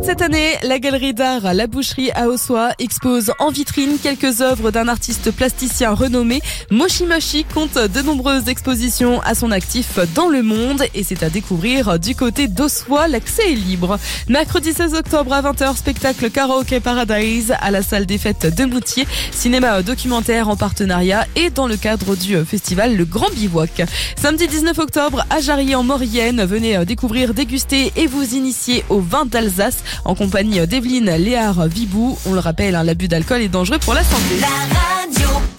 cette année, la galerie d'art La Boucherie à Ossois expose en vitrine quelques œuvres d'un artiste plasticien renommé. Moshi Moshi compte de nombreuses expositions à son actif dans le monde et c'est à découvrir du côté d'Ossois. L'accès est libre. Mercredi 16 octobre à 20h, spectacle Karaoke Paradise à la salle des fêtes de Moutier. Cinéma documentaire en partenariat et dans le cadre du festival Le Grand Bivouac. Samedi 19 octobre à Jarry en Maurienne, venez découvrir, déguster et vous initier au vin d'Alsace en compagnie d'Evelyne Léard-Vibou. On le rappelle, l'abus d'alcool est dangereux pour la santé. La radio.